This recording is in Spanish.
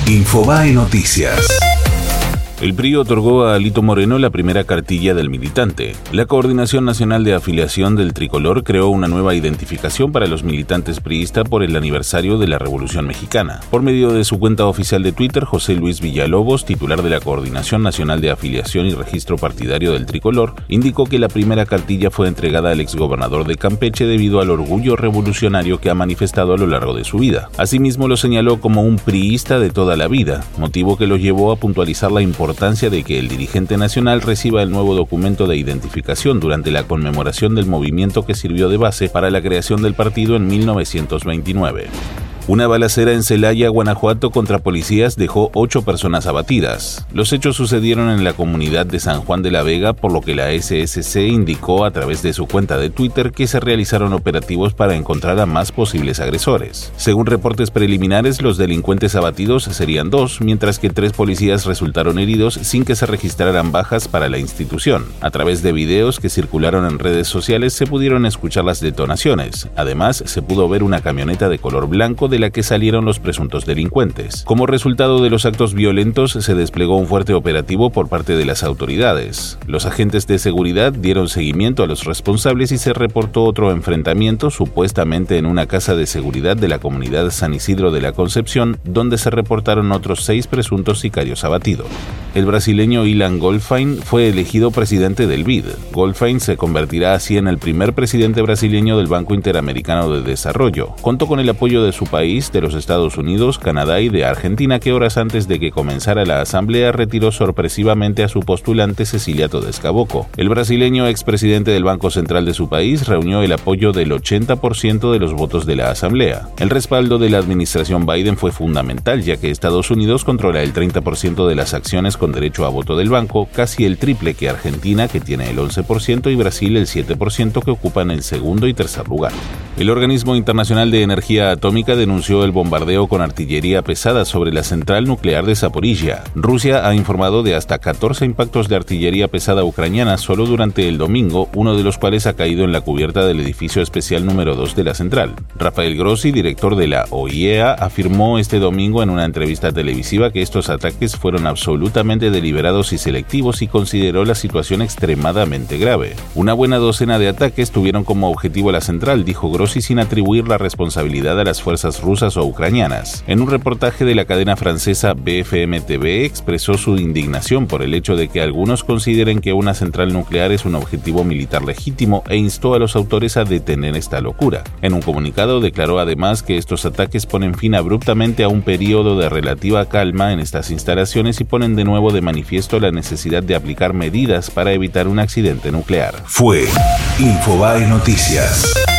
Infobae Noticias. El PRI otorgó a Alito Moreno la primera cartilla del militante. La Coordinación Nacional de Afiliación del Tricolor creó una nueva identificación para los militantes priistas por el aniversario de la Revolución Mexicana. Por medio de su cuenta oficial de Twitter, José Luis Villalobos, titular de la Coordinación Nacional de Afiliación y Registro Partidario del Tricolor, indicó que la primera cartilla fue entregada al exgobernador de Campeche debido al orgullo revolucionario que ha manifestado a lo largo de su vida. Asimismo, lo señaló como un priista de toda la vida, motivo que lo llevó a puntualizar la importancia de que el dirigente nacional reciba el nuevo documento de identificación durante la conmemoración del movimiento que sirvió de base para la creación del partido en 1929. Una balacera en Celaya, Guanajuato, contra policías dejó 8 personas abatidas. Los hechos sucedieron en la comunidad de San Juan de la Vega, por lo que la SSC indicó a través de su cuenta de Twitter que se realizaron operativos para encontrar a más posibles agresores. Según reportes preliminares, los delincuentes abatidos serían 2, mientras que 3 policías resultaron heridos sin que se registraran bajas para la institución. A través de videos que circularon en redes sociales se pudieron escuchar las detonaciones. Además, se pudo ver una camioneta de color blanco de la que salieron los presuntos delincuentes. Como resultado de los actos violentos, se desplegó un fuerte operativo por parte de las autoridades. Los agentes de seguridad dieron seguimiento a los responsables y se reportó otro enfrentamiento, supuestamente en una casa de seguridad de la comunidad San Isidro de la Concepción, donde se reportaron otros 6 presuntos sicarios abatidos. El brasileño Ilan Goldfein fue elegido presidente del BID. Goldfein se convertirá así en el primer presidente brasileño del Banco Interamericano de Desarrollo. Contó con el apoyo de su país, de los Estados Unidos, Canadá y de Argentina, que horas antes de que comenzara la asamblea retiró sorpresivamente a su postulante Cecilia Todesca-Bocco. El brasileño expresidente del Banco Central de su país reunió el apoyo del 80% de los votos de la asamblea. El respaldo de la administración Biden fue fundamental, ya que Estados Unidos controla el 30% de las acciones con derecho a voto del banco, casi el triple que Argentina, que tiene el 11%, y Brasil el 7%, que ocupan el segundo y tercer lugar. El Organismo Internacional de Energía Atómica denunció el bombardeo con artillería pesada sobre la central nuclear de Zaporizhia. Rusia ha informado de hasta 14 impactos de artillería pesada ucraniana solo durante el domingo, uno de los cuales ha caído en la cubierta del edificio especial número 2 de la central. Rafael Grossi, director de la OIEA, afirmó este domingo en una entrevista televisiva que estos ataques fueron absolutamente deliberados y selectivos y consideró la situación extremadamente grave. Una buena docena de ataques tuvieron como objetivo la central, dijo Grossi, sin atribuir la responsabilidad a las fuerzas rusas o ucranianas. En un reportaje de la cadena francesa BFM TV expresó su indignación por el hecho de que algunos consideren que una central nuclear es un objetivo militar legítimo e instó a los autores a detener esta locura. En un comunicado declaró además que estos ataques ponen fin abruptamente a un periodo de relativa calma en estas instalaciones y ponen de nuevo de manifiesto la necesidad de aplicar medidas para evitar un accidente nuclear. Fue Infobae Noticias.